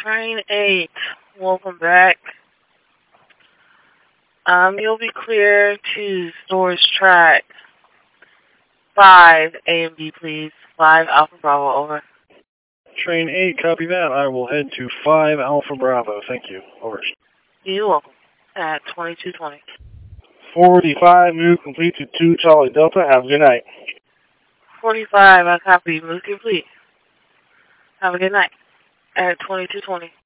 Train 8, welcome back. You'll be clear to storage track 5 A and B, please. 5 Alpha Bravo, over. Train 8, copy that. I will head to 5 Alpha Bravo. Thank you. Over. You're welcome. At 2220. 45, move complete to 2 Charlie Delta. Have a good night. 45, I copy. Move complete. Have a good night. At 2220.